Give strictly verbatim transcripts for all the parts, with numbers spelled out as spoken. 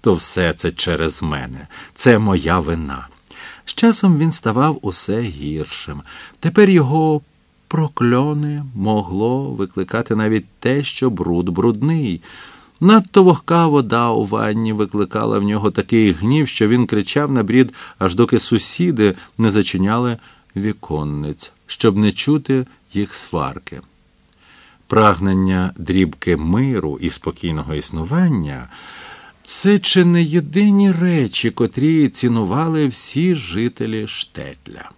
то все це через мене. Це моя вина. З часом він ставав усе гіршим. Тепер його прокльони могло викликати навіть те, що бруд брудний. Надто вогка вода у ванні викликала в нього такий гнів, що він кричав на брід, аж доки сусіди не зачиняли віконниць, щоб не чути їх сварки. Прагнення дрібки миру і спокійного існування – це чи не єдині речі, котрі цінували всі жителі Штетля.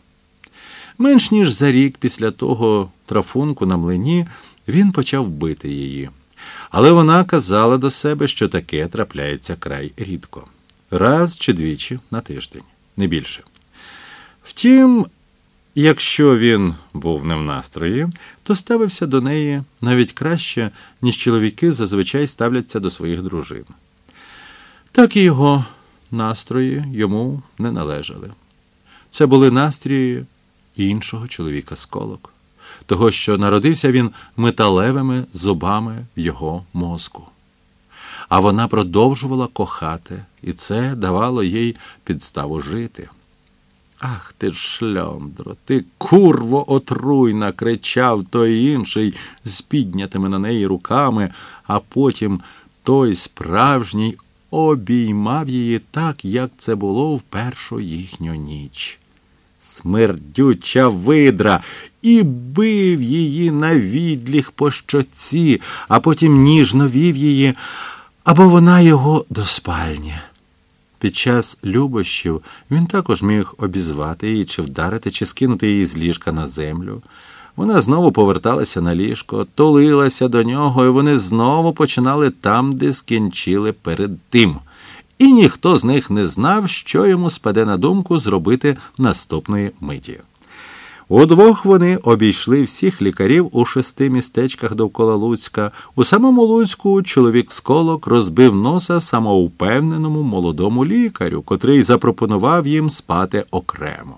Менш ніж за рік після того трафунку на млині він почав бити її. Але вона казала до себе, що таке трапляється край рідко. Раз чи двічі на тиждень, не більше. Втім, якщо він був не в настрої, то ставився до неї навіть краще, ніж чоловіки зазвичай ставляться до своїх дружин. Так і його настрої йому не належали. Це були настрої іншого чоловіка Сколок, того, що народився він металевими зубами в його мозку. А вона продовжувала кохати, і це давало їй підставу жити. «Ах ти ж шльондро, ти курво отруйна!» – кричав той інший з піднятими на неї руками, а потім той справжній обіймав її так, як це було в першу їхню ніч. Смердюча видра! І бив її на відліг по щоці, а потім ніжно вів її, або вона його до спальні. Під час любощів він також міг обізвати її, чи вдарити, чи скинути її з ліжка на землю. Вона знову поверталася на ліжко, тулилася до нього, і вони знову починали там, де скінчили перед тим. І ніхто з них не знав, що йому спаде на думку зробити наступної миті. Удвох вони обійшли всіх лікарів у шести містечках довкола Луцька. У самому Луцьку чоловік Сколок розбив носа самовпевненому молодому лікарю, котрий запропонував їм спати окремо.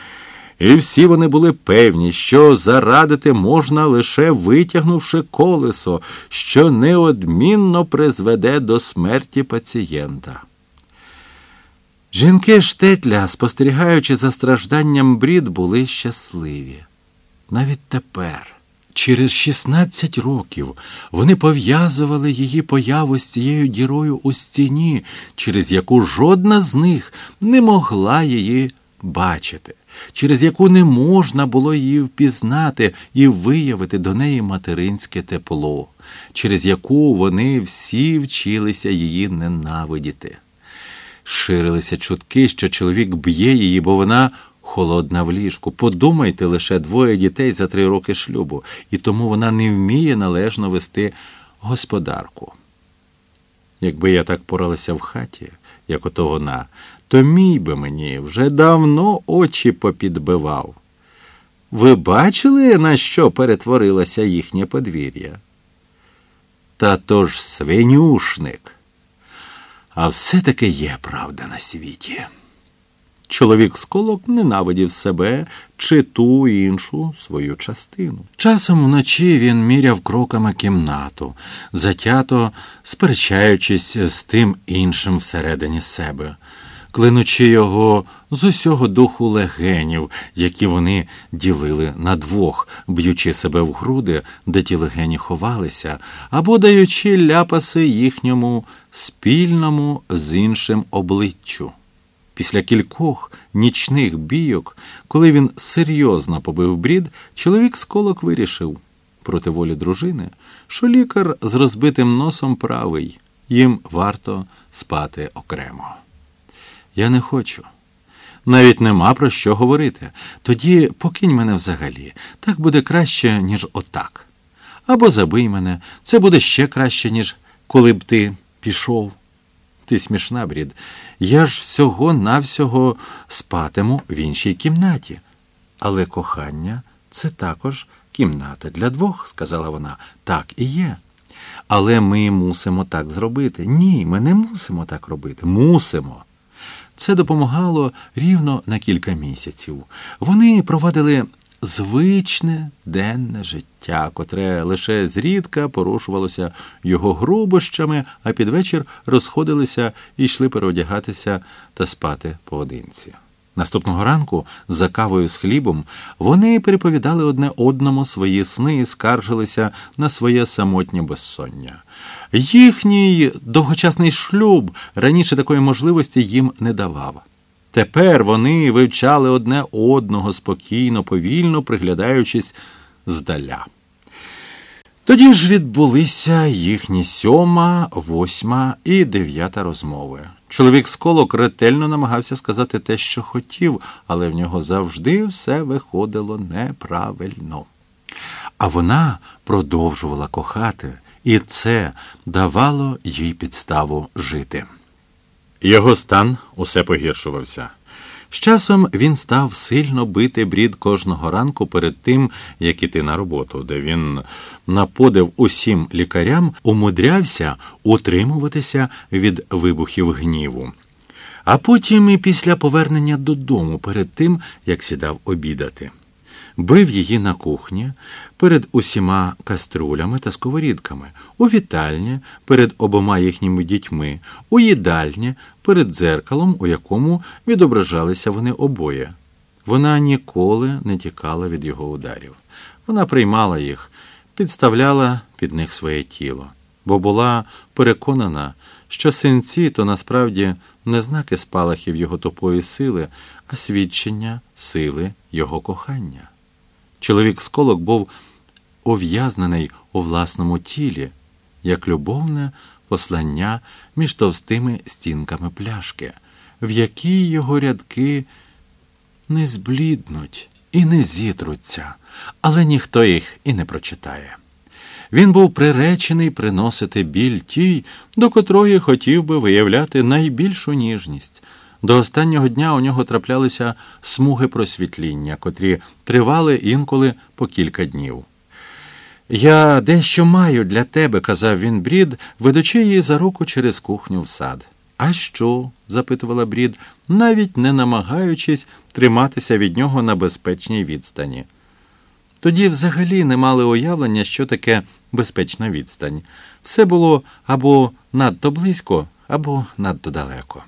І всі вони були певні, що зарадити можна лише витягнувши колесо, що неодмінно призведе до смерті пацієнта. Жінки Штетля, спостерігаючи за стражданням Брід, були щасливі. Навіть тепер, через шістнадцять років, вони пов'язували її появу з цією дірою у стіні, через яку жодна з них не могла її бачити, через яку не можна було її впізнати і виявити до неї материнське тепло, через яку вони всі вчилися її ненавидіти. Ширилися чутки, що чоловік б'є її, бо вона холодна в ліжку. Подумайте, лише двоє дітей за три роки шлюбу, і тому вона не вміє належно вести господарку. Якби я так поралася в хаті, як ото вона, то мій би мені вже давно очі попідбивав. Ви бачили, на що перетворилося їхнє подвір'я? Та то ж свинюшник. А все-таки є правда на світі. Чоловік Сколок ненавидів себе чи ту іншу свою частину. Часом вночі він міряв кроками кімнату, затято сперечаючись з тим іншим всередині себе, клинучи його з усього духу легенів, які вони ділили на двох, б'ючи себе в груди, де ті легені ховалися, або даючи ляпаси їхньому спільному з іншим обличчю. Після кількох нічних бійок, коли він серйозно побив Брід, чоловік Сколок вирішив, проти волі дружини, що лікар з розбитим носом правий, їм варто спати окремо. Я не хочу. Навіть нема про що говорити. Тоді покинь мене взагалі. Так буде краще, ніж отак. Або забий мене. Це буде ще краще, ніж коли б ти пішов. Ти смішна, Брід. Я ж всього-навсього спатиму в іншій кімнаті. Але кохання – це також кімната для двох, сказала вона. Так і є. Але ми мусимо так зробити. Ні, ми не мусимо так робити. Мусимо. Це допомагало рівно на кілька місяців. Вони провадили звичне денне життя, котре лише зрідка порушувалося його грубощами, а під вечір розходилися і йшли переодягатися та спати поодинці. Наступного ранку, за кавою з хлібом, вони переповідали одне одному свої сни і скаржилися на своє самотнє безсоння. Їхній довгочасний шлюб раніше такої можливості їм не давав. Тепер вони вивчали одне одного спокійно, повільно, приглядаючись здаля. Тоді ж відбулися їхні сьома, восьма і дев'ята розмови. Чоловік з колок ретельно намагався сказати те, що хотів, але в нього завжди все виходило неправильно. А вона продовжувала кохати, і це давало їй підставу жити. Його стан усе погіршувався. З часом він став сильно бити Брід кожного ранку перед тим, як іти на роботу, де він на подив усім лікарям умудрявся утримуватися від вибухів гніву. А потім і після повернення додому перед тим, як сідав обідати. Бив її на кухні, перед усіма каструлями та сковорідками, у вітальні, перед обома їхніми дітьми, у їдальні, перед дзеркалом, у якому відображалися вони обоє. Вона ніколи не тікала від його ударів. Вона приймала їх, підставляла під них своє тіло, бо була переконана, що синці то насправді не знаки спалахів його тупої сили, а свідчення сили його кохання. Чоловік з колок був ув'язнений у власному тілі, як любовне послання між товстими стінками пляшки, в якій його рядки не збліднуть і не зітруться, але ніхто їх і не прочитає. Він був приречений приносити біль тій, до котрої хотів би виявляти найбільшу ніжність. До останнього дня у нього траплялися смуги просвітління, котрі тривали інколи по кілька днів. «Я дещо маю для тебе», – казав він Брід, ведучи її за руку через кухню в сад. «А що?» – запитувала Брід, навіть не намагаючись триматися від нього на безпечній відстані. Тоді взагалі не мали уявлення, що таке безпечна відстань. Все було або надто близько, або надто далеко.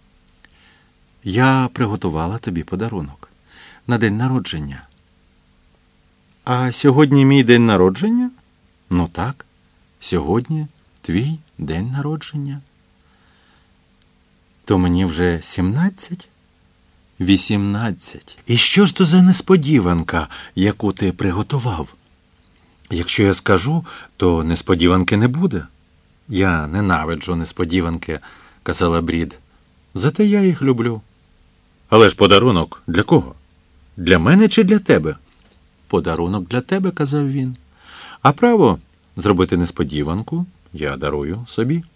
«Я приготувала тобі подарунок на день народження». «А сьогодні мій день народження?» «Ну так, сьогодні твій день народження». «То мені вже сімнадцять?» «Вісімнадцять. І що ж то за несподіванка, яку ти приготував?» «Якщо я скажу, то несподіванки не буде». «Я ненавиджу несподіванки», – казала Брід. «Зате я їх люблю». «Але ж подарунок для кого? Для мене чи для тебе?» «Подарунок для тебе», – казав він. «А право зробити несподіванку я дарую собі».